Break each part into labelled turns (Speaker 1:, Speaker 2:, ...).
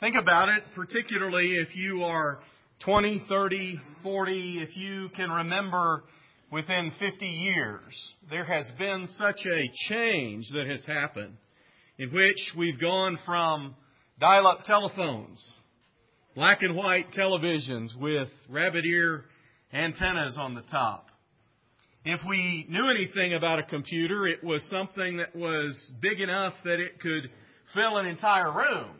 Speaker 1: Think about it, particularly if you are 20, 30, 40, if you can remember within 50 years, there has been such a change that has happened in which we've gone from dial-up telephones, black and white televisions with rabbit ear antennas on the top. If we knew anything about a computer, it was something that was big enough that it could fill an entire room.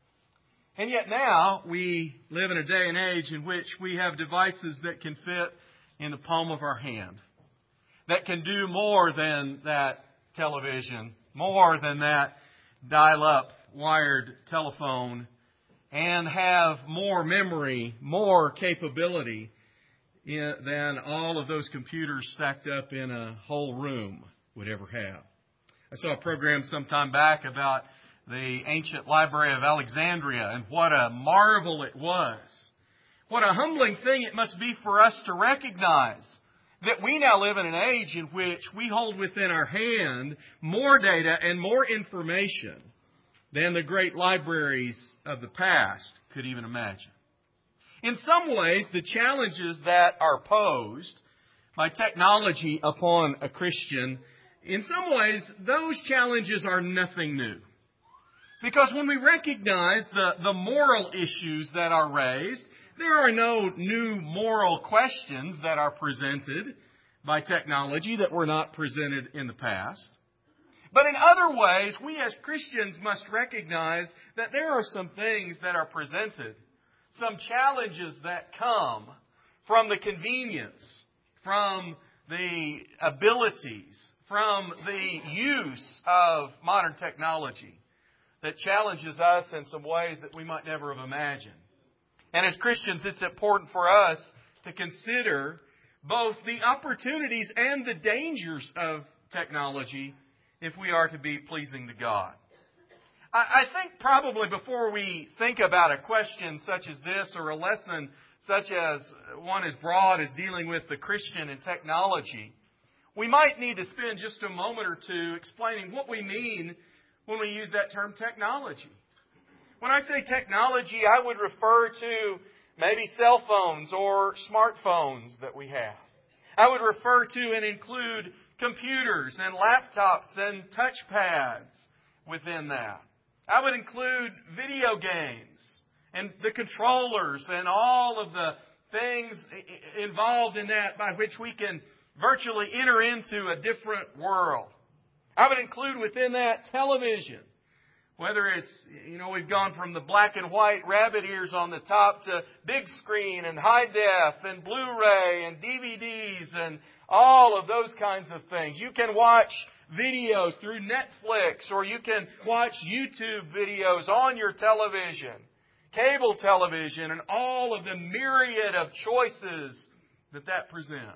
Speaker 1: And yet now we live in a day and age in which we have devices that can fit in the palm of our hand, that can do more than that television, more than that dial-up wired telephone, and have more memory, more capability than all of those computers stacked up in a whole room would ever have. I saw a program some time back about the ancient library of Alexandria, and what a marvel it was. What a humbling thing it must be for us to recognize that we now live in an age in which we hold within our hand more data and more information than the great libraries of the past could even imagine. In some ways, the challenges that are posed by technology upon a Christian, in some ways, those challenges are nothing new. Because when we recognize the moral issues that are raised, there are no new moral questions that are presented by technology that were not presented in the past. But in other ways, we as Christians must recognize that there are some things that are presented, some challenges that come from the convenience, from the abilities, from the use of modern technology that challenges us in some ways that we might never have imagined. And as Christians, it's important for us to consider both the opportunities and the dangers of technology if we are to be pleasing to God. I think probably before we think about a question such as this, or a lesson such as one as broad as dealing with the Christian and technology, we might need to spend just a moment or two explaining what we mean when we use that term technology. When I say technology, I would refer to maybe cell phones or smartphones that we have. I would refer to and include computers and laptops and touchpads within that. I would include video games and the controllers and all of the things involved in that by which we can virtually enter into a different world. I would include within that television, whether it's, we've gone from the black and white rabbit ears on the top to big screen and high def and Blu-ray and DVDs and all of those kinds of things. You can watch videos through Netflix, or you can watch YouTube videos on your television, cable television, and all of the myriad of choices that presents.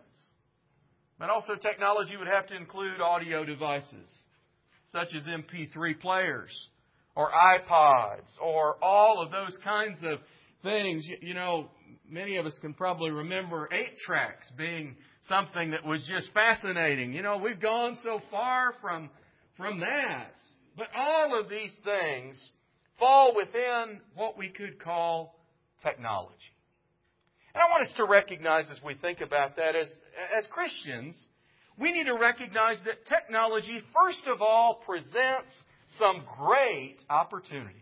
Speaker 1: But also technology would have to include audio devices, such as MP3 players, or iPods, or all of those kinds of things. Many of us can probably remember 8-tracks being something that was just fascinating. We've gone so far from that. But all of these things fall within what we could call technology. And I want us to recognize as we think about that, as Christians, we need to recognize that technology, first of all, presents some great opportunities.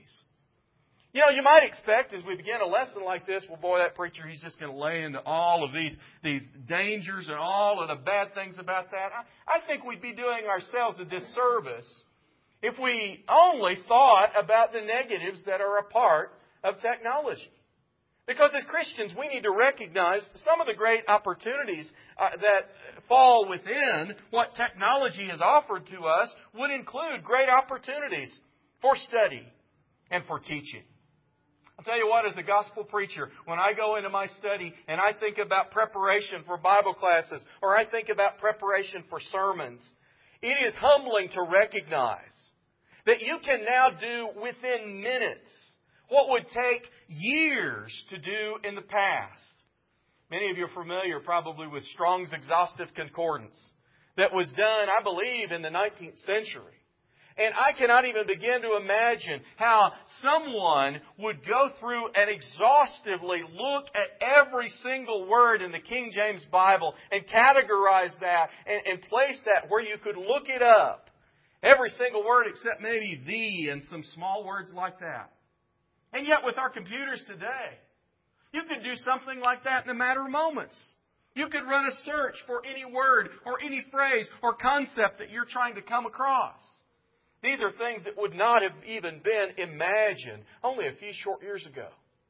Speaker 1: You might expect as we begin a lesson like this, well, boy, that preacher, he's just going to lay into all of these dangers and all of the bad things about that. I think we'd be doing ourselves a disservice if we only thought about the negatives that are a part of technology. Because as Christians, we need to recognize some of the great opportunities that fall within what technology has offered to us would include great opportunities for study and for teaching. I'll tell you what, as a gospel preacher, when I go into my study and I think about preparation for Bible classes, or I think about preparation for sermons, it is humbling to recognize that you can now do within minutes what would take years to do in the past. Many of you are familiar probably with Strong's Exhaustive Concordance that was done, I believe, in the 19th century. And I cannot even begin to imagine how someone would go through and exhaustively look at every single word in the King James Bible and categorize that and place that where you could look it up. Every single word except maybe "the" and some small words like that. And yet with our computers today, you can do something like that in a matter of moments. You could run a search for any word or any phrase or concept that you're trying to come across. These are things that would not have even been imagined only a few short years ago.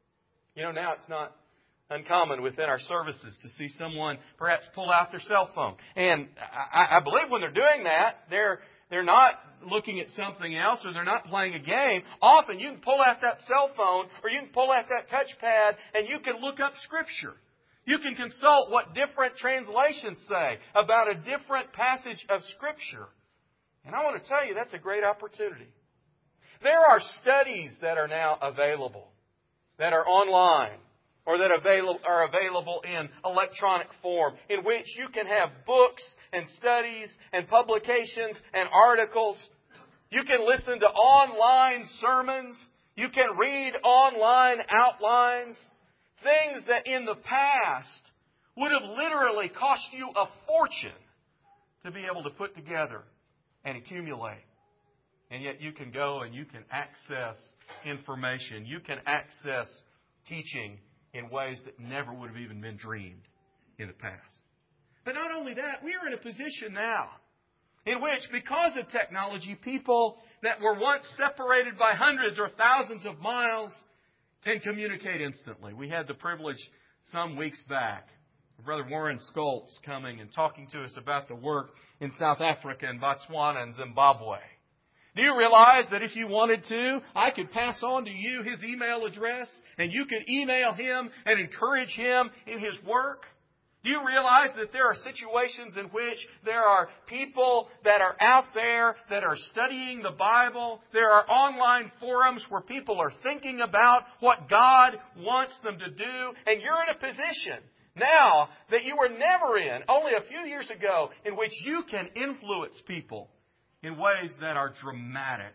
Speaker 1: You know, now it's not uncommon within our services to see someone perhaps pull out their cell phone. And I believe when they're doing that, they're not looking at something else or they're not playing a game. Often you can pull out that cell phone or you can pull out that touchpad and you can look up Scripture. You can consult what different translations say about a different passage of Scripture. And I want to tell you, that's a great opportunity. There are studies that are now available, that are online, or that are available in electronic form, in which you can have books and studies and publications and articles. You can listen to online sermons. You can read online outlines. Things that in the past would have literally cost you a fortune to be able to put together and accumulate. And yet you can go and you can access information. You can access teaching in ways that never would have even been dreamed in the past. But not only that, we are in a position now in which, because of technology, people that were once separated by hundreds or thousands of miles can communicate instantly. We had the privilege some weeks back of Brother Warren Skoltz coming and talking to us about the work in South Africa and Botswana and Zimbabwe. Do you realize that if you wanted to, I could pass on to you his email address and you could email him and encourage him in his work? Do you realize that there are situations in which there are people that are out there that are studying the Bible? There are online forums where people are thinking about what God wants them to do. And you're in a position now that you were never in, only a few years ago, in which you can influence people in ways that are dramatic,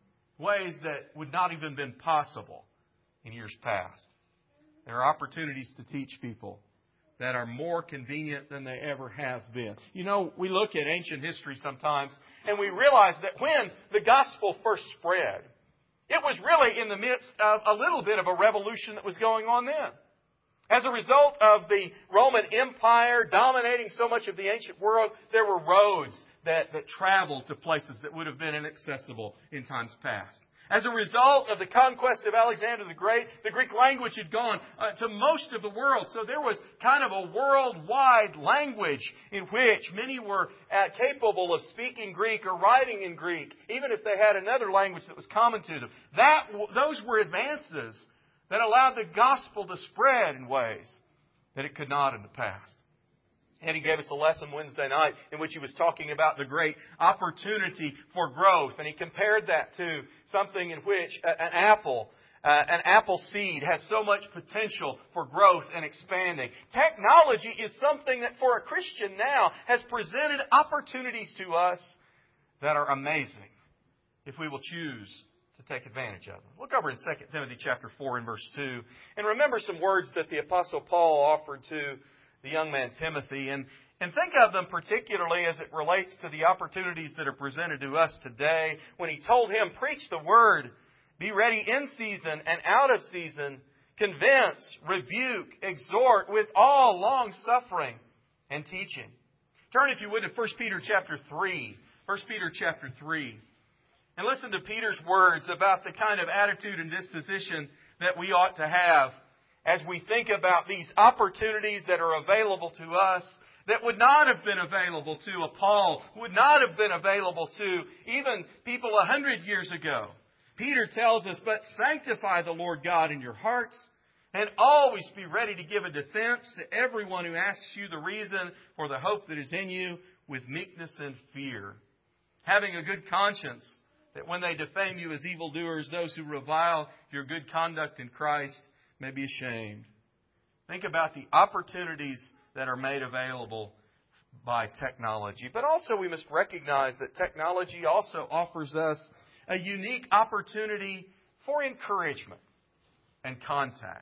Speaker 1: ways that would not even been possible in years past. There are opportunities to teach people that are more convenient than they ever have been. You know, we look at ancient history sometimes and we realize that when the gospel first spread, it was really in the midst of a little bit of a revolution that was going on then. As a result of the Roman Empire dominating so much of the ancient world, there were roads that traveled to places that would have been inaccessible in times past. As a result of the conquest of Alexander the Great, the Greek language had gone to most of the world. So there was kind of a worldwide language in which many were capable of speaking Greek or writing in Greek, even if they had another language that was common to them. Those were advances that allowed the gospel to spread in ways that it could not in the past. And he gave us a lesson Wednesday night in which he was talking about the great opportunity for growth. And he compared that to something in which an apple seed has so much potential for growth and expanding. Technology is something that for a Christian now has presented opportunities to us that are amazing if we will choose to take advantage of them. Look over in 2 Timothy chapter 4 and verse 2 and remember some words that the Apostle Paul offered to the young man Timothy, and think of them particularly as it relates to the opportunities that are presented to us today when he told him, preach the word, be ready in season and out of season, convince, rebuke, exhort with all long suffering and teaching. Turn, if you would, to 1 Peter chapter 3. 1 Peter chapter 3. And listen to Peter's words about the kind of attitude and disposition that we ought to have as we think about these opportunities that are available to us that would not have been available to a Paul, would not have been available to even people 100 years ago. Peter tells us, but sanctify the Lord God in your hearts and always be ready to give a defense to everyone who asks you the reason for the hope that is in you with meekness and fear. Having a good conscience that when they defame you as evildoers, those who revile your good conduct in Christ may be ashamed. Think about the opportunities that are made available by technology. But also we must recognize that technology also offers us a unique opportunity for encouragement and contact.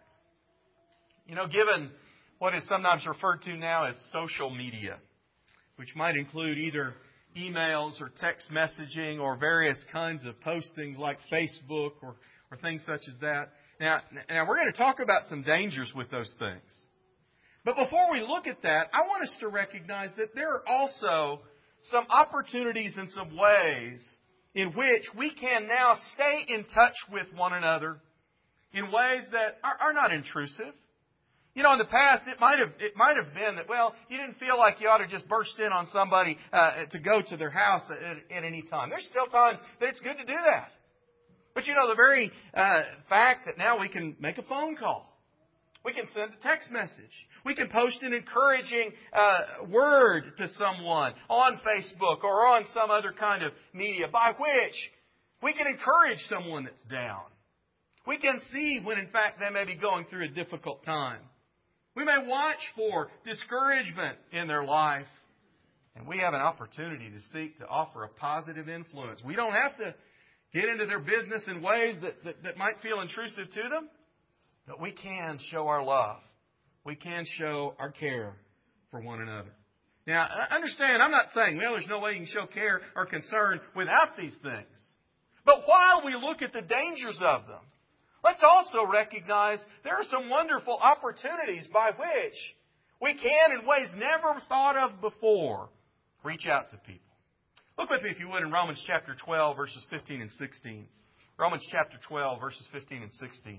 Speaker 1: Given what is sometimes referred to now as social media, which might include either emails or text messaging or various kinds of postings like Facebook or things such as that. Now we're going to talk about some dangers with those things. But before we look at that, I want us to recognize that there are also some opportunities and some ways in which we can now stay in touch with one another in ways that are not intrusive. In the past, it might have been that, you didn't feel like you ought to just burst in on somebody to go to their house at any time. There's still times that it's good to do that. But the very fact that now we can make a phone call. We can send a text message. We can post an encouraging word to someone on Facebook or on some other kind of media by which we can encourage someone that's down. We can see when, in fact, they may be going through a difficult time. We may watch for discouragement in their life. And we have an opportunity to seek to offer a positive influence. We don't have to get into their business in ways that might feel intrusive to them. But we can show our love. We can show our care for one another. Now, understand, I'm not saying, there's no way you can show care or concern without these things. But while we look at the dangers of them, let's also recognize there are some wonderful opportunities by which we can, in ways never thought of before, reach out to people. Look with me, if you would, in Romans chapter 12, verses 15 and 16. Romans chapter 12, verses 15 and 16.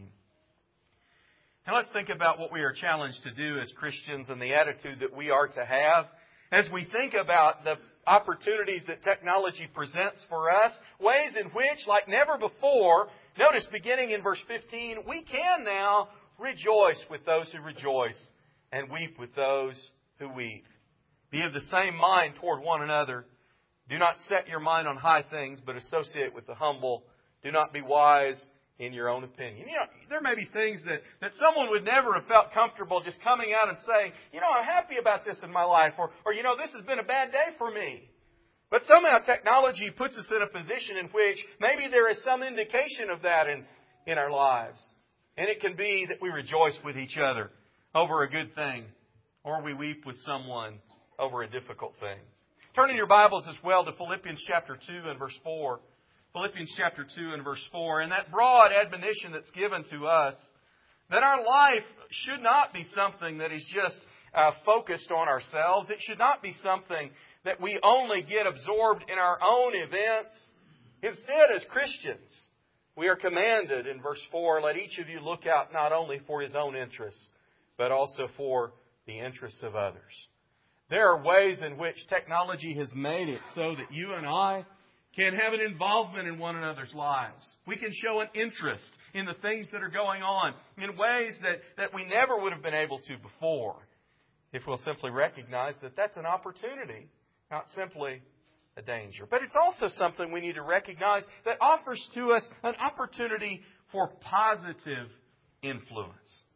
Speaker 1: Now let's think about what we are challenged to do as Christians and the attitude that we are to have as we think about the opportunities that technology presents for us, ways in which, like never before, notice beginning in verse 15, we can now rejoice with those who rejoice and weep with those who weep. Be of the same mind toward one another. Do not set your mind on high things, but associate with the humble. Do not be wise in your own opinion. There may be things that someone would never have felt comfortable just coming out and saying, I'm happy about this in my life, or this has been a bad day for me. But somehow technology puts us in a position in which maybe there is some indication of that in our lives. And it can be that we rejoice with each other over a good thing, or we weep with someone over a difficult thing. Turn in your Bibles as well to Philippians chapter 2 and verse 4. Philippians chapter 2 and verse 4. And that broad admonition that's given to us, that our life should not be something that is just focused on ourselves. It should not be something that we only get absorbed in our own events. Instead, as Christians, we are commanded in verse 4, let each of you look out not only for his own interests, but also for the interests of others. There are ways in which technology has made it so that you and I can have an involvement in one another's lives. We can show an interest in the things that are going on in ways that we never would have been able to before, if we'll simply recognize that that's an opportunity, not simply a danger. But it's also something we need to recognize that offers to us an opportunity for positive influence.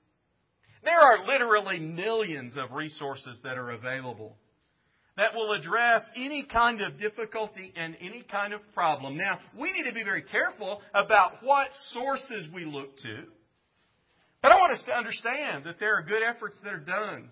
Speaker 1: There are literally millions of resources that are available that will address any kind of difficulty and any kind of problem. Now, we need to be very careful about what sources we look to. But I want us to understand that there are good efforts that are done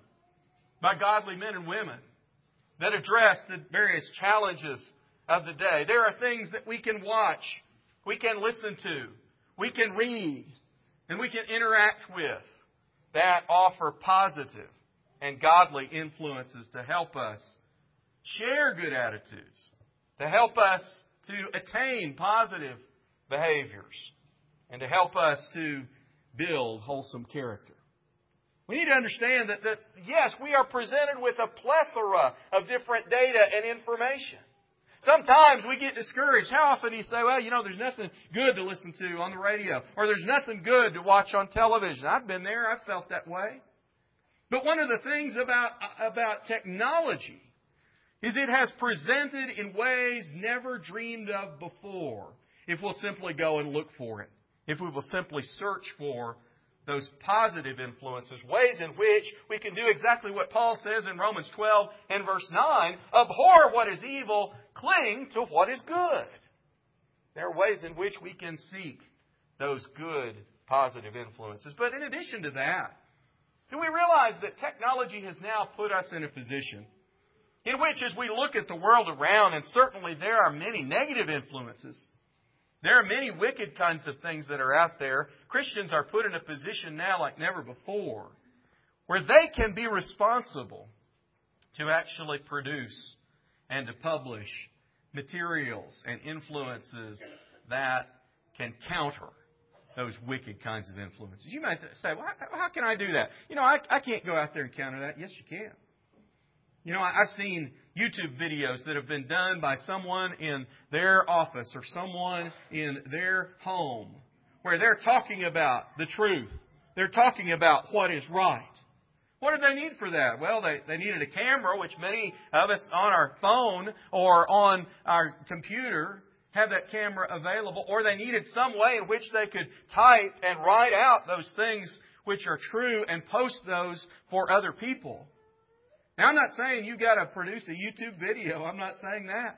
Speaker 1: by godly men and women that address the various challenges of the day. There are things that we can watch, we can listen to, we can read, and we can interact with that offer positive and godly influences to help us share good attitudes, to help us to attain positive behaviors, and to help us to build wholesome character. We need to understand that yes, we are presented with a plethora of different data and information. Sometimes we get discouraged. How often do you say, there's nothing good to listen to on the radio, or there's nothing good to watch on television? I've been there. I've felt that way. But one of the things about technology is it has presented in ways never dreamed of before, if we'll simply go and look for it, if we will simply search for those positive influences, ways in which we can do exactly what Paul says in Romans 12 and verse 9, abhor what is evil, cling to what is good. There are ways in which we can seek those good, positive influences. But in addition to that, do we realize that technology has now put us in a position in which, as we look at the world around, and certainly there are many negative influences, there are many wicked kinds of things that are out there, Christians are put in a position now like never before, where they can be responsible to actually produce and to publish materials and influences that can counter those wicked kinds of influences. You might say, well, how can I do that? I can't go out there and counter that. Yes, you can. I've seen YouTube videos that have been done by someone in their office or someone in their home where they're talking about the truth. They're talking about what is right. What did they need for that? Well, they needed a camera, which many of us on our phone or on our computer have that camera available, or they needed some way in which they could type and write out those things which are true and post those for other people. Now, I'm not saying you've got to produce a YouTube video. I'm not saying that.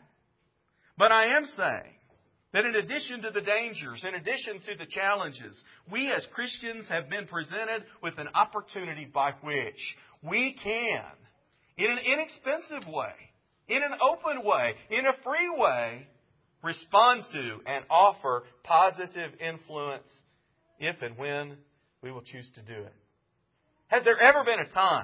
Speaker 1: But I am saying that in addition to the dangers, in addition to the challenges, we as Christians have been presented with an opportunity by which we can, in an inexpensive way, in an open way, in a free way, respond to and offer positive influence if and when we will choose to do it. Has there ever been a time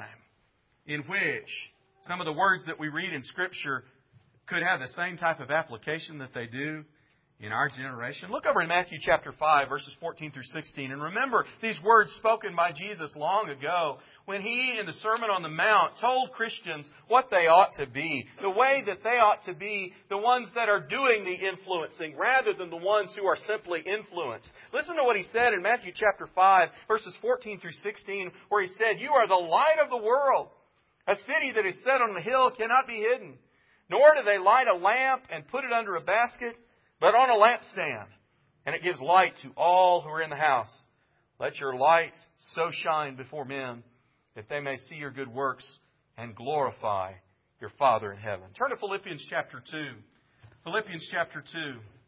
Speaker 1: in which some of the words that we read in Scripture could have the same type of application that they do in our generation? Look over in Matthew chapter 5, verses 14 through 16, and remember these words spoken by Jesus long ago when He, in the Sermon on the Mount, told Christians what they ought to be, the way that they ought to be the ones that are doing the influencing rather than the ones who are simply influenced. Listen to what He said in Matthew chapter 5, verses 14 through 16, where He said, "You are the light of the world. A city that is set on a hill cannot be hidden. Nor do they light a lamp and put it under a basket, but on a lampstand, and it gives light to all who are in the house. Let your light so shine before men that they may see your good works and glorify your Father in heaven." Turn to Philippians chapter 2. Philippians chapter 2.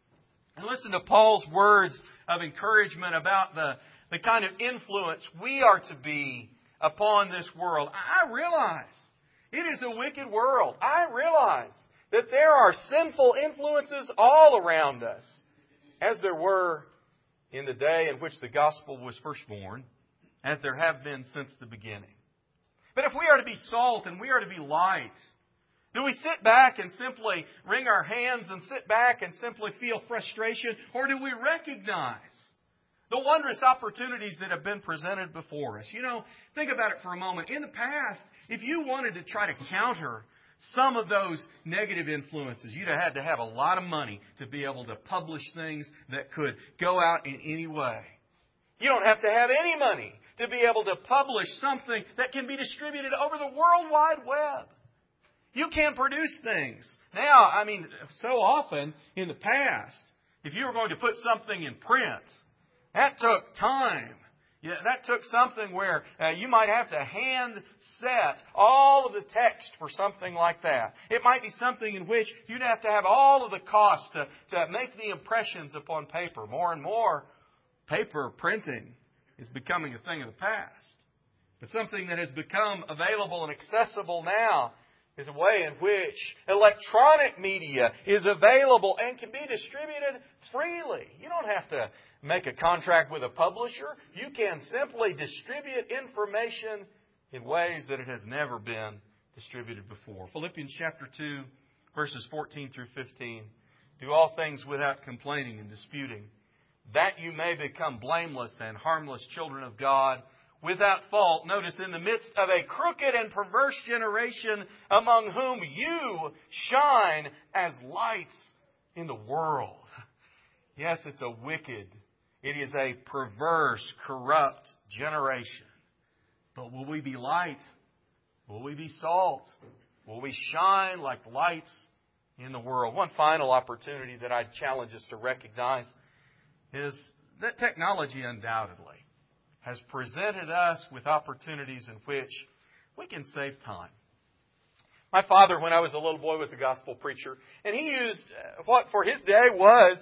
Speaker 1: And listen to Paul's words of encouragement about the kind of influence we are to be upon this world. I realize it is a wicked world. I realize that there are sinful influences all around us, as there were in the day in which the gospel was first born, as there have been since the beginning. But if we are to be salt and we are to be light, do we sit back and simply wring our hands and sit back and simply feel frustration? Or do we recognize the wondrous opportunities that have been presented before us? Think about it for a moment. In the past, if you wanted to try to counter some of those negative influences, you'd have had to have a lot of money to be able to publish things that could go out in any way. You don't have to have any money to be able to publish something that can be distributed over the World Wide Web. You can produce things. Now, so often in the past, if you were going to put something in print, that took time. That took something where you might have to hand set all of the text for something like that. It might be something in which you'd have to have all of the costs to make the impressions upon paper. More and more, paper printing is becoming a thing of the past. But something that has become available and accessible now is a way in which electronic media is available and can be distributed freely. You don't have to make a contract with a publisher. You can simply distribute information in ways that it has never been distributed before. Philippians chapter 2, verses 14 through 15. Do all things without complaining and disputing, that you may become blameless and harmless children of God, without fault, notice, in the midst of a crooked and perverse generation, among whom you shine as lights in the world. Yes, it's a wicked, it is a perverse, corrupt generation. But will we be light? Will we be salt? Will we shine like lights in the world? One final opportunity that I'd challenge us to recognize is that technology undoubtedly has presented us with opportunities in which we can save time. My father, when I was a little boy, was a gospel preacher, and he used what for his day was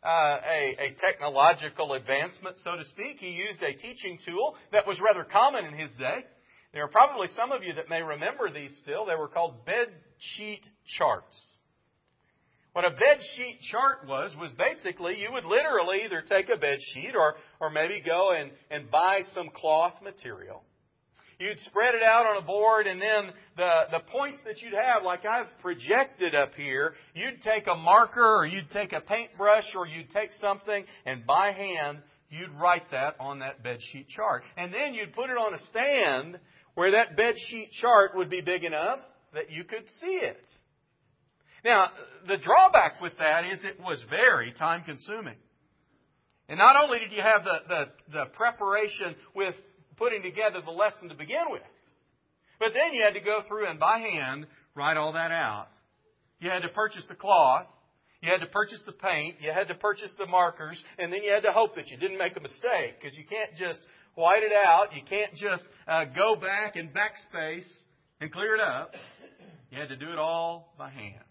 Speaker 1: a technological advancement, so to speak. He used a teaching tool that was rather common in his day. There are probably some of you that may remember these still. They were called bed sheet charts. What a bed sheet chart was basically you would literally either take a bed sheet or maybe go and buy some cloth material. You'd spread it out on a board, and then the points that you'd have, like I've projected up here, you'd take a marker or you'd take a paintbrush or you'd take something, and by hand, you'd write that on that bed sheet chart. And then you'd put it on a stand where that bed sheet chart would be big enough that you could see it. Now, the drawback with that is it was very time-consuming. And not only did you have the preparation with putting together the lesson to begin with, but then you had to go through and by hand write all that out. You had to purchase the cloth, you had to purchase the paint, you had to purchase the markers, and then you had to hope that you didn't make a mistake, because you can't just white it out, you can't just go back and backspace and clear it up. You had to do it all by hand.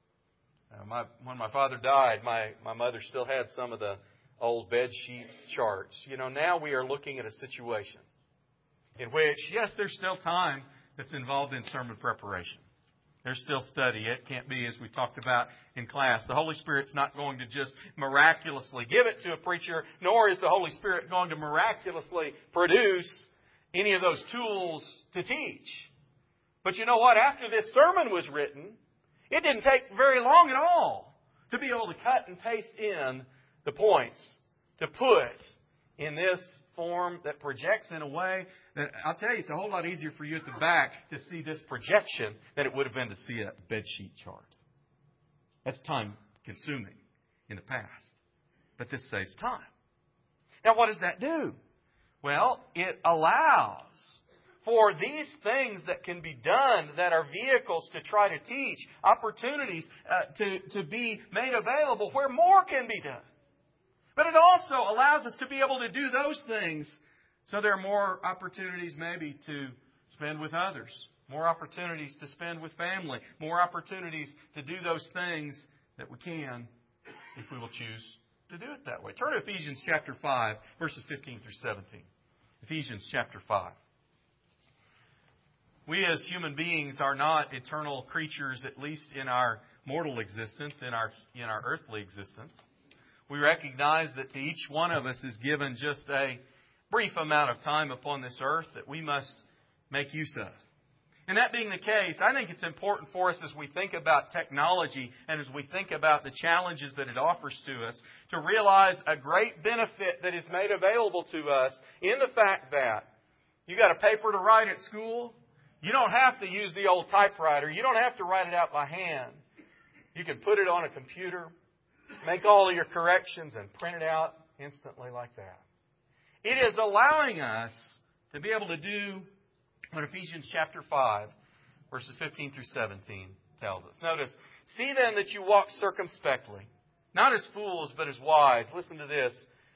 Speaker 1: When my father died, my mother still had some of the old bed sheet charts. Now we are looking at a situation in which, yes, there's still time that's involved in sermon preparation. There's still study. It can't be, as we talked about in class. The Holy Spirit's not going to just miraculously give it to a preacher, nor is the Holy Spirit going to miraculously produce any of those tools to teach. But you know what? After this sermon was written, it didn't take very long at all to be able to cut and paste in the points to put in this form that projects in a way that, I'll tell you, it's a whole lot easier for you at the back to see this projection than it would have been to see a bedsheet chart. That's time consuming in the past. But this saves time. Now, what does that do? Well, it allows for these things that can be done, that are vehicles to try to teach, opportunities to be made available where more can be done. But it also allows us to be able to do those things so there are more opportunities maybe to spend with others, more opportunities to spend with family, more opportunities to do those things that we can if we will choose to do it that way. Turn to Ephesians chapter 5, verses 15 through 17. Ephesians chapter 5. We as human beings are not eternal creatures, at least in our mortal existence, in our earthly existence. We recognize that to each one of us is given just a brief amount of time upon this earth that we must make use of. And that being the case, I think it's important for us as we think about technology and as we think about the challenges that it offers to us to realize a great benefit that is made available to us in the fact that you got a paper to write at school. You don't have to use the old typewriter. You don't have to write it out by hand. You can put it on a computer, make all of your corrections, and print it out instantly like that. It is allowing us to be able to do what Ephesians chapter 5, verses 15 through 17 tells us. Notice, see then that you walk circumspectly, not as fools, but as wise. Listen to this.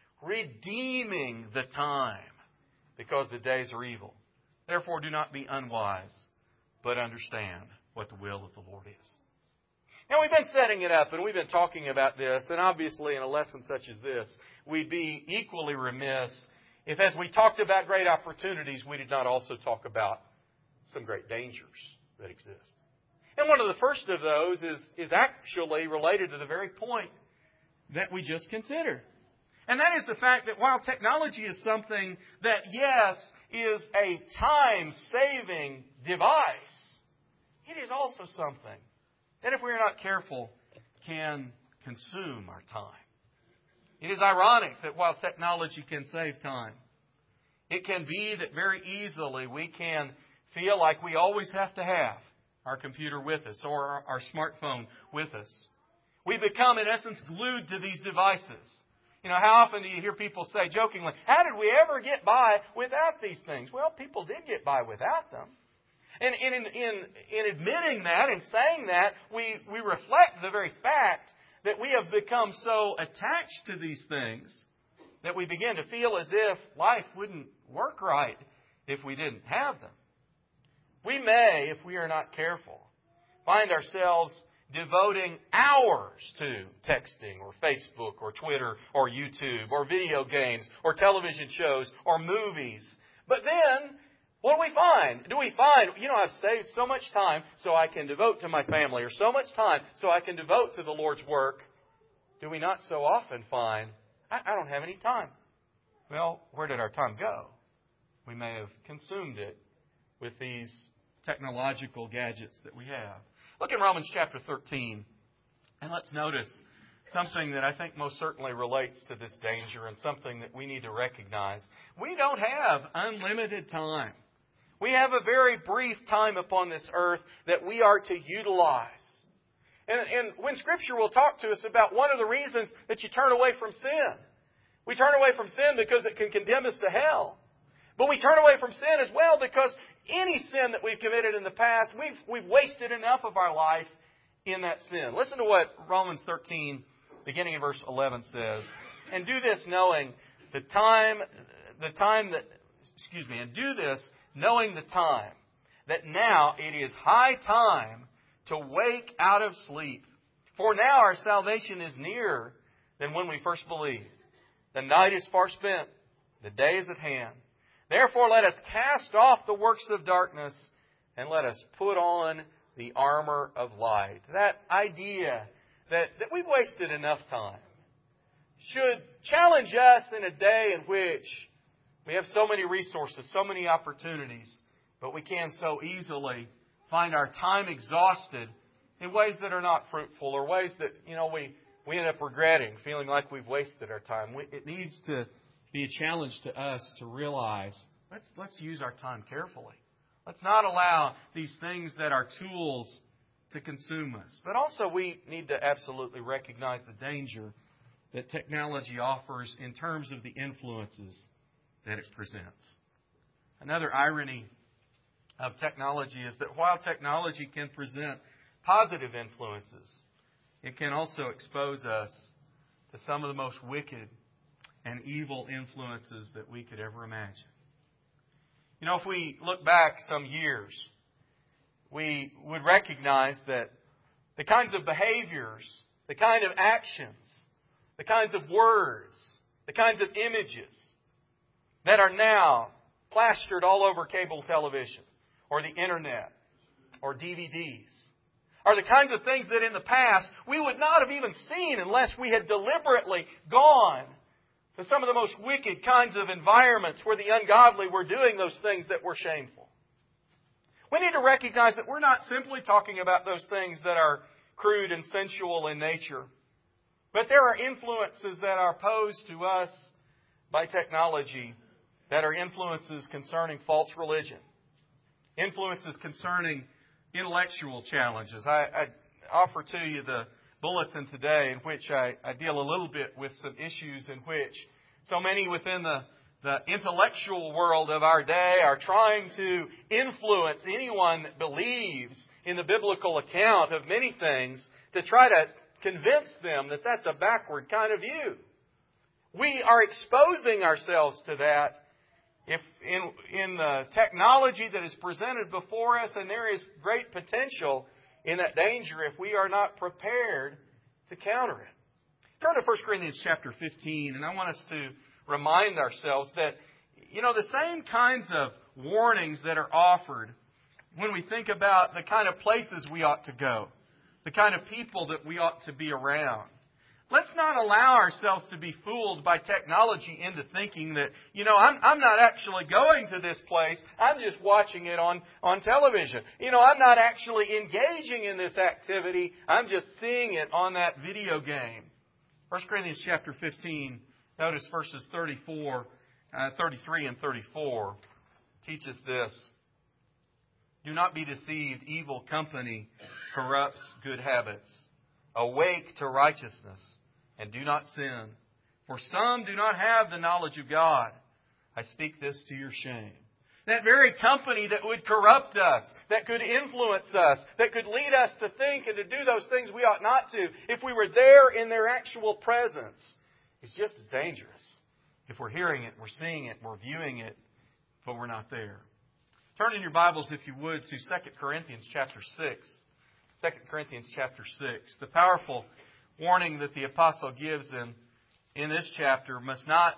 Speaker 1: Redeeming the time, because the days are evil. Therefore, do not be unwise, but understand what the will of the Lord is. Now, we've been setting it up, and we've been talking about this, and obviously in a lesson such as this, we'd be equally remiss if, as we talked about great opportunities, we did not also talk about some great dangers that exist. And one of the first of those is actually related to the very point that we just considered. And that is the fact that while technology is something that, yes, is a time-saving device, it is also something that, if we are not careful, can consume our time. It is ironic that while technology can save time, it can be that very easily we can feel like we always have to have our computer with us or our smartphone with us. We become, in essence, glued to these devices. You know, how often do you hear people say jokingly, how did we ever get by without these things? Well, people did get by without them. And in admitting that and saying that, we reflect the very fact that we have become so attached to these things that we begin to feel as if life wouldn't work right if we didn't have them. We may, if we are not careful, find ourselves devoting hours to texting or Facebook or Twitter or YouTube or video games or television shows or movies. But then, what do we find? I've saved so much time so I can devote to my family, or so much time so I can devote to the Lord's work. Do we not so often find, I don't have any time? Well, where did our time go? We may have consumed it with these technological gadgets that we have. Look in Romans chapter 13, and let's notice something that I think most certainly relates to this danger and something that we need to recognize. We don't have unlimited time. We have a very brief time upon this earth that we are to utilize. And when Scripture will talk to us about one of the reasons that you turn away from sin, we turn away from sin because it can condemn us to hell. But we turn away from sin as well because any sin that we've committed in the past, we've wasted enough of our life in that sin. Listen to what Romans 13, beginning in verse 11 says. And do this knowing knowing the time, that now it is high time to wake out of sleep. For now our salvation is nearer than when we first believed. The night is far spent, the day is at hand. Therefore let us cast off the works of darkness and let us put on the armor of light. That idea that we've wasted enough time should challenge us in a day in which we have so many resources, so many opportunities, but we can so easily find our time exhausted in ways that are not fruitful, or ways that, we end up regretting, feeling like we've wasted our time. It needs to be a challenge to us to realize, let's use our time carefully. Let's not allow these things that are tools to consume us. But also we need to absolutely recognize the danger that technology offers in terms of the influences that it presents. Another irony of technology is that while technology can present positive influences, it can also expose us to some of the most wicked and evil influences that we could ever imagine. If we look back some years, we would recognize that the kinds of behaviors, the kind of actions, the kinds of words, the kinds of images that are now plastered all over cable television or the internet or DVDs are the kinds of things that in the past we would not have even seen unless we had deliberately gone to some of the most wicked kinds of environments where the ungodly were doing those things that were shameful. We need to recognize that we're not simply talking about those things that are crude and sensual in nature, but there are influences that are posed to us by technology that are influences concerning false religion, influences concerning intellectual challenges. I offer to you the bulletin today in which I deal a little bit with some issues in which so many within the intellectual world of our day are trying to influence anyone that believes in the biblical account of many things to try to convince them that that's a backward kind of view. We are exposing ourselves to that if in the technology that is presented before us, and there is great potential in that danger if we are not prepared to counter it. Turn to 1 Corinthians chapter 15, and I want us to remind ourselves that, the same kinds of warnings that are offered when we think about the kind of places we ought to go, the kind of people that we ought to be around. Let's not allow ourselves to be fooled by technology into thinking that, I'm not actually going to this place. I'm just watching it on television. I'm not actually engaging in this activity. I'm just seeing it on that video game. 1 Corinthians chapter 15, notice verses 33 and 34 teaches this. Do not be deceived. Evil company corrupts good habits. Awake to righteousness and do not sin. For some do not have the knowledge of God. I speak this to your shame. That very company that would corrupt us, that could influence us, that could lead us to think and to do those things we ought not to, if we were there in their actual presence, is just as dangerous If we're hearing it, we're seeing it, we're viewing it, but we're not there. Turn in your Bibles, if you would, to 2 Corinthians chapter 6. 2 Corinthians chapter 6. The powerful warning that the apostle gives in this chapter must not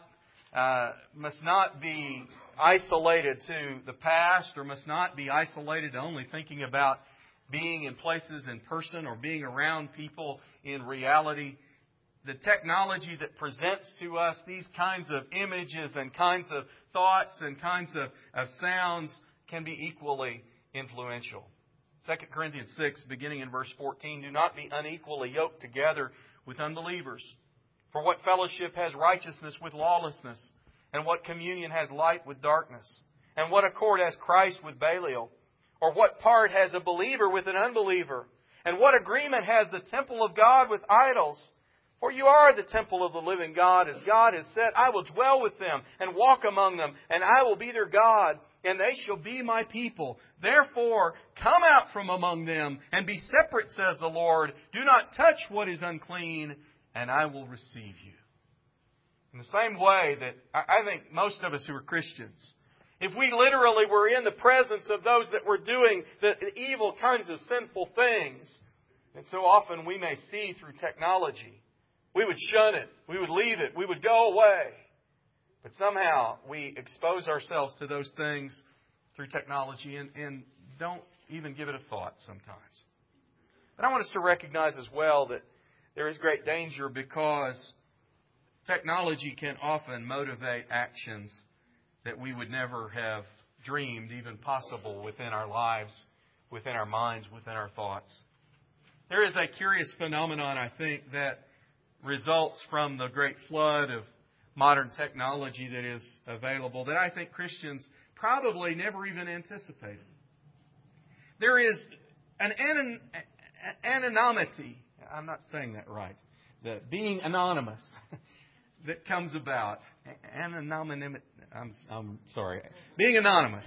Speaker 1: be isolated to the past, or must not be isolated to only thinking about being in places in person or being around people in reality. The technology that presents to us these kinds of images and kinds of thoughts and kinds of sounds can be equally influential. 2 Corinthians 6, beginning in verse 14, do not be unequally yoked together with unbelievers. For what fellowship has righteousness with lawlessness? And what communion has light with darkness? And what accord has Christ with Belial? Or what part has a believer with an unbeliever? And what agreement has the temple of God with idols? For you are the temple of the living God, as God has said, I will dwell with them and walk among them, and I will be their God, and they shall be my people. Therefore, come out from among them and be separate, says the Lord. Do not touch what is unclean, and I will receive you. In the same way that I think most of us who are Christians, if we literally were in the presence of those that were doing the evil kinds of sinful things, and so often we may see through technology, we would shun it, we would leave it, we would go away. But somehow we expose ourselves to those things through technology and don't even give it a thought sometimes. But I want us to recognize as well that there is great danger, because technology can often motivate actions that we would never have dreamed even possible within our lives, within our minds, within our thoughts. There is a curious phenomenon, I think, that results from the great flood of modern technology that is available that I think Christians probably never even anticipated. There is an anonymity. I'm not saying that right. The being anonymous that comes about. Anonymity. I'm sorry. Being anonymous.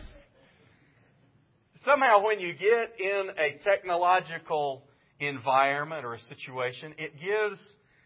Speaker 1: Somehow when you get in a technological environment or a situation, it gives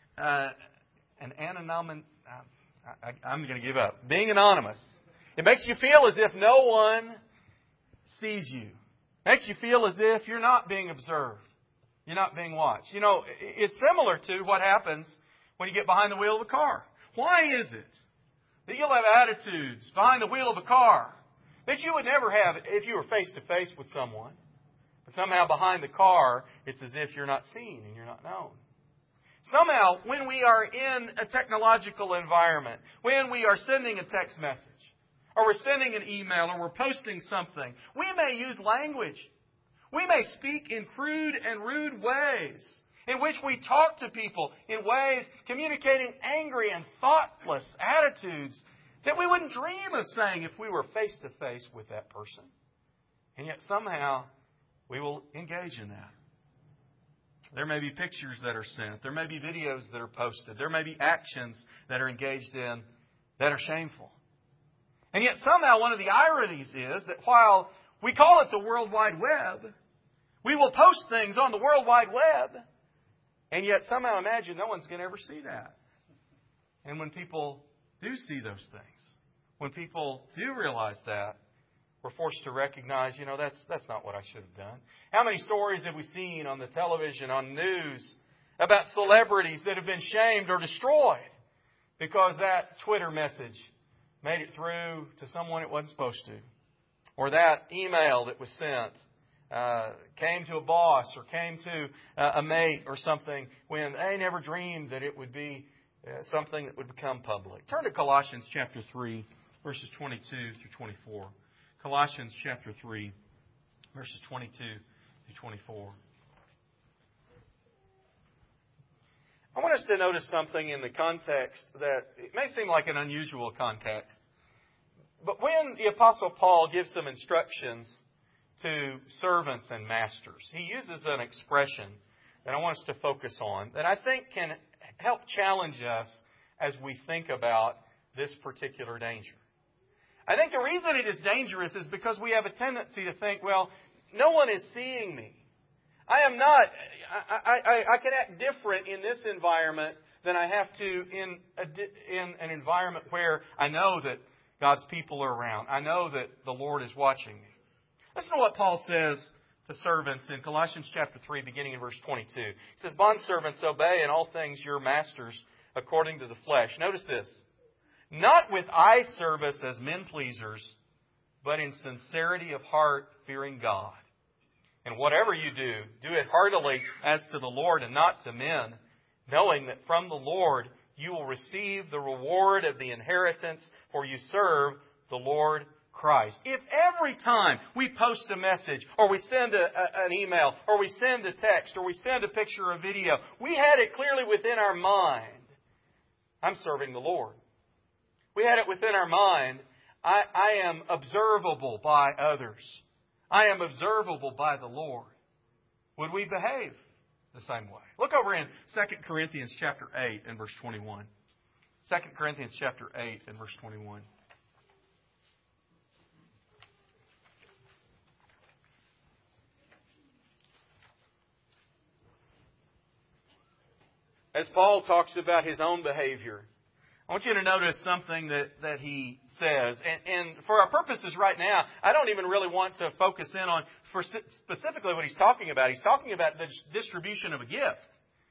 Speaker 1: an anonymity. I'm going to give up. Being anonymous. It makes you feel as if no one sees you. It makes you feel as if you're not being observed. You're not being watched. You know, it's similar to what happens when you get behind the wheel of a car. Why is it that you'll have attitudes behind the wheel of a car that you would never have if you were face to face with someone? But somehow behind the car, it's as if you're not seen and you're not known. Somehow, when we are in a technological environment, when we are sending a text message, or we're sending an email, or we're posting something, we may use language. We may speak in crude and rude ways, in which we talk to people in ways communicating angry and thoughtless attitudes that we wouldn't dream of saying if we were face to face with that person. And yet somehow we will engage in that. There may be pictures that are sent. There may be videos that are posted. There may be actions that are engaged in that are shameful. And yet somehow one of the ironies is that while we call it the World Wide Web, we will post things on the World Wide Web, and yet somehow imagine no one's going to ever see that. And when people do see those things, when people do realize that, we're forced to recognize, that's not what I should have done. How many stories have we seen on the television, on news, about celebrities that have been shamed or destroyed because that Twitter message made it through to someone it wasn't supposed to? Or that email that was sent came to a boss or came to a mate or something when they never dreamed that it would be something that would become public. Turn to Colossians chapter 3, verses 22 through 24. Colossians chapter 3, verses 22 through 24. I want us to notice something in the context that it may seem like an unusual context. But when the Apostle Paul gives some instructions to servants and masters, he uses an expression that I want us to focus on that I think can help challenge us as we think about this particular danger. I think the reason it is dangerous is because we have a tendency to think, well, no one is seeing me. I can act different in this environment than I have to in an environment where I know that God's people are around. I know that the Lord is watching me. Listen to what Paul says to servants in Colossians chapter 3, beginning in verse 22. He says, "Bondservants, obey in all things your masters according to the flesh." Notice this. "Not with eye service as men pleasers, but in sincerity of heart, fearing God. And whatever you do, do it heartily as to the Lord and not to men, knowing that from the Lord you will receive the reward of the inheritance, for you serve the Lord Christ." If every time we post a message, or we send an email, or we send a text, or we send a picture or video, we had it clearly within our mind, I'm serving the Lord. We had it within our mind, I am observable by others. I am observable by the Lord. Would we behave the same way? Look over in 2 Corinthians chapter 8 and verse 21. 2 Corinthians chapter 8 and verse 21. As Paul talks about his own behavior, I want you to notice something that he says. And for our purposes right now, I don't even really want to focus in on specifically what he's talking about. He's talking about the distribution of a gift.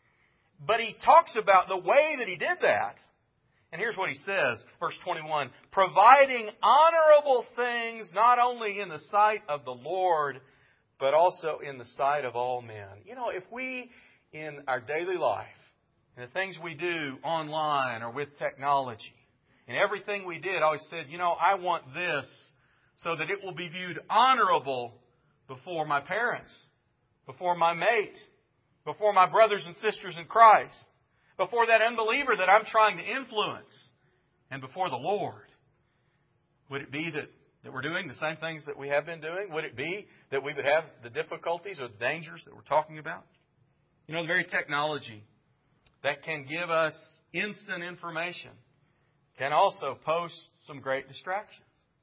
Speaker 1: But he talks about the way that he did that. And here's what he says, verse 21. "Providing honorable things not only in the sight of the Lord, but also in the sight of all men." You know, if we, in our daily life, and the things we do online or with technology, and everything we did, I always said, I want this so that it will be viewed honorable before my parents, before my mate, before my brothers and sisters in Christ, before that unbeliever that I'm trying to influence, and before the Lord. Would it be that we're doing the same things that we have been doing? Would it be that we would have the difficulties or the dangers that we're talking about? The very technology that can give us instant information can also pose some great distractions.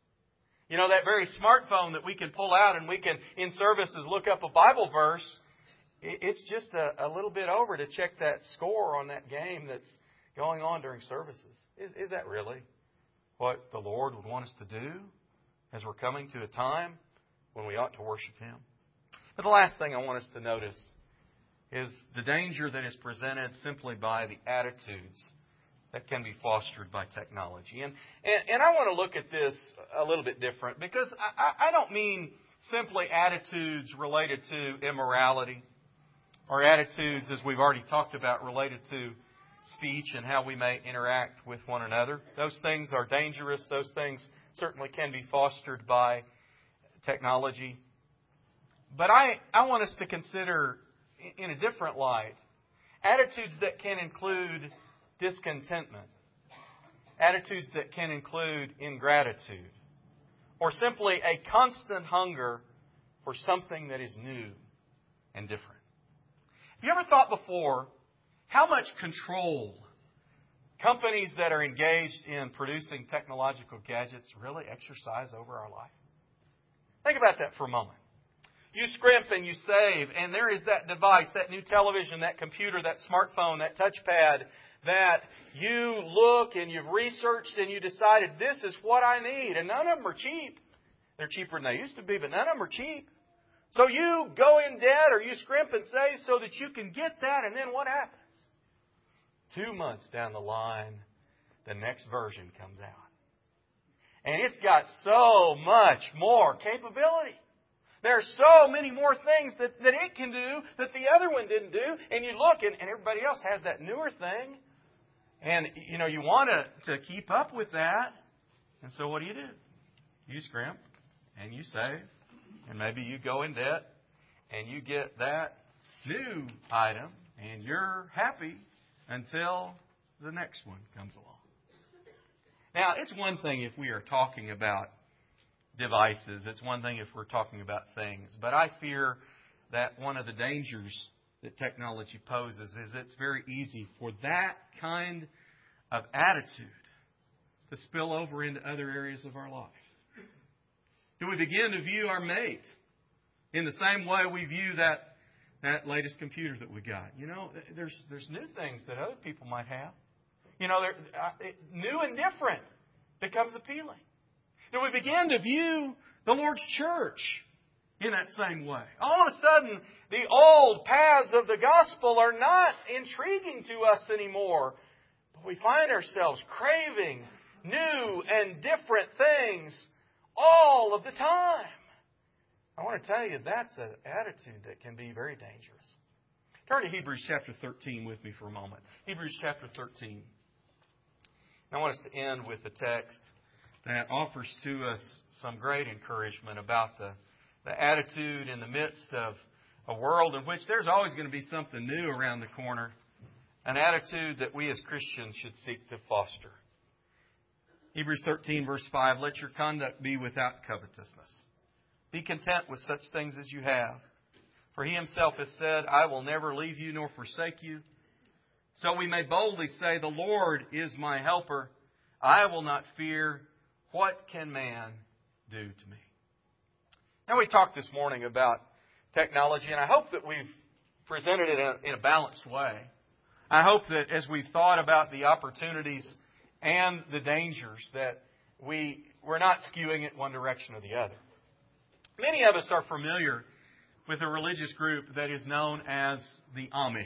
Speaker 1: That very smartphone that we can pull out and we can, in services, look up a Bible verse, it's just a little bit over to check that score on that game that's going on during services. Is that really what the Lord would want us to do as we're coming to a time when we ought to worship Him? But the last thing I want us to notice is the danger that is presented simply by the attitudes that can be fostered by technology. And I want to look at this a little bit different, because I don't mean simply attitudes related to immorality or attitudes, as we've already talked about, related to speech and how we may interact with one another. Those things are dangerous. Those things certainly can be fostered by technology. But I want us to consider in a different light attitudes that can include discontentment, attitudes that can include ingratitude, or simply a constant hunger for something that is new and different. Have you ever thought before how much control companies that are engaged in producing technological gadgets really exercise over our life? Think about that for a moment. You scrimp and you save, and there is that device, that new television, that computer, that smartphone, that touchpad that you look and you've researched and you decided this is what I need. And none of them are cheap. They're cheaper than they used to be, but none of them are cheap. So you go in debt or you scrimp and save so that you can get that, and then what happens? 2 months down the line, the next version comes out. And it's got so much more capability. There are so many more things that it can do that the other one didn't do. And you look and everybody else has that newer thing. And, you want to keep up with that. And so what do? You scrimp and you save. And maybe you go in debt and you get that new item. And you're happy until the next one comes along. Now, it's one thing if we are talking about devices. It's one thing if we're talking about things. But I fear that one of the dangers that technology poses is it's very easy for that kind of attitude to spill over into other areas of our life. Do we begin to view our mate in the same way we view that that latest computer that we got. You know, there's new things that other people might have. You know, new and different becomes appealing. Do we begin to view the Lord's church in that same way? All of a sudden, the old paths of the gospel are not intriguing to us anymore. But we find ourselves craving new and different things all of the time. I want to tell you, that's an attitude that can be very dangerous. Turn to Hebrews chapter 13 with me for a moment. Hebrews chapter 13. I want us to end with a text that offers to us some great encouragement about the attitude in the midst of a world in which there's always going to be something new around the corner. An attitude that we as Christians should seek to foster. Hebrews 13 verse 5, let your conduct be without covetousness. Be content with such things as you have. For He Himself has said, I will never leave you nor forsake you. So we may boldly say, the Lord is my helper. I will not fear. What can man do to me? Now we talked this morning about technology, and I hope that we've presented it in a balanced way. I hope that as we've thought about the opportunities and the dangers, that we're not skewing it one direction or the other. Many of us are familiar with a religious group that is known as the Amish.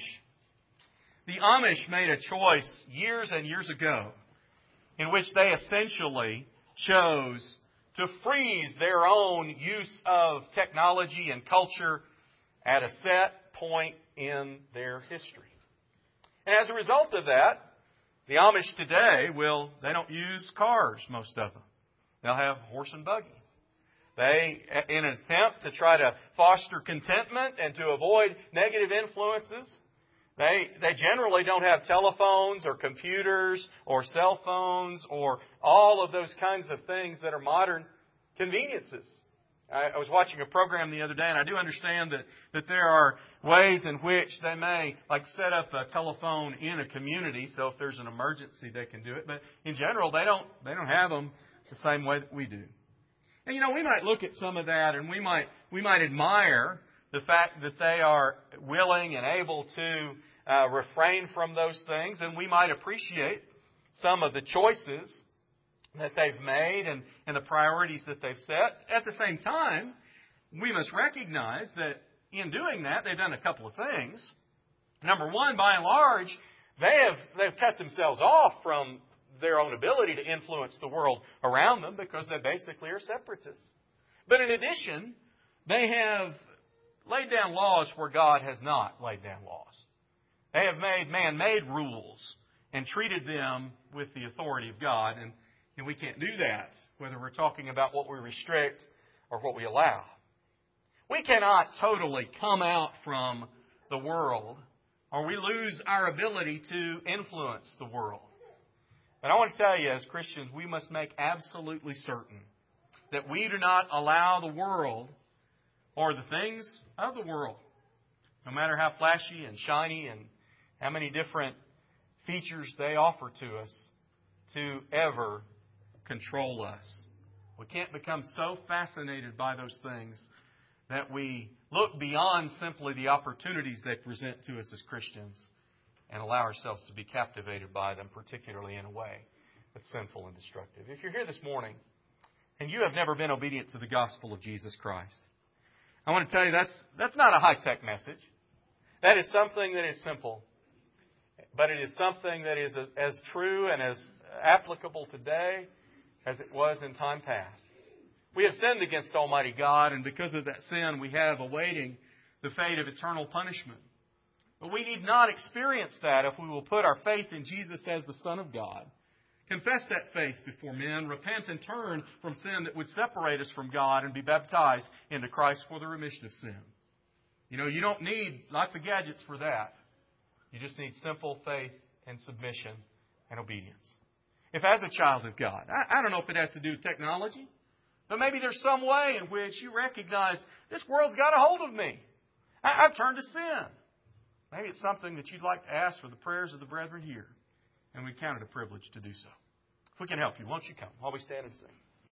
Speaker 1: The Amish made a choice years and years ago in which they essentially chose to freeze their own use of technology and culture at a set point in their history. And as a result of that, the Amish today they don't use cars, most of them. They'll have horse and buggy. They, in an attempt to try to foster contentment and to avoid negative influences, they generally don't have telephones or computers or cell phones or all of those kinds of things that are modern conveniences. I was watching a program the other day, and I do understand that there are ways in which they may set up a telephone in a community, so if there's an emergency they can do it. But in general, they don't have them the same way that we do. And we might look at some of that, and we might admire the fact that they are willing and able to refrain from those things, and we might appreciate some of the choices that they've made and the priorities that they've set. At the same time, we must recognize that in doing that, they've done a couple of things. Number one, by and large, they've cut themselves off from their own ability to influence the world around them because they basically are separatists. But in addition, they have laid down laws where God has not laid down laws. They have made man-made rules and treated them with the authority of God. And we can't do that, whether we're talking about what we restrict or what we allow. We cannot totally come out from the world, or we lose our ability to influence the world. But I want to tell you, as Christians, we must make absolutely certain that we do not allow the world or the things of the world, no matter how flashy and shiny and how many different features they offer to us, to ever control us. We can't become so fascinated by those things that we look beyond simply the opportunities they present to us as Christians and allow ourselves to be captivated by them, particularly in a way that's sinful and destructive. If you're here this morning and you have never been obedient to the gospel of Jesus Christ, I want to tell you that's not a high-tech message. That is something that is simple. But it is something that is as true and as applicable today as it was in time past. We have sinned against Almighty God, and because of that sin, we have awaiting the fate of eternal punishment. But we need not experience that if we will put our faith in Jesus as the Son of God, confess that faith before men, repent and turn from sin that would separate us from God, and be baptized into Christ for the remission of sin. You don't need lots of gadgets for that. You just need simple faith and submission and obedience. If as a child of God, I don't know if it has to do with technology, but maybe there's some way in which you recognize this world's got a hold of me. I've turned to sin. Maybe it's something that you'd like to ask for the prayers of the brethren here, and we count it a privilege to do so. If we can help you, won't you come while we stand and sing?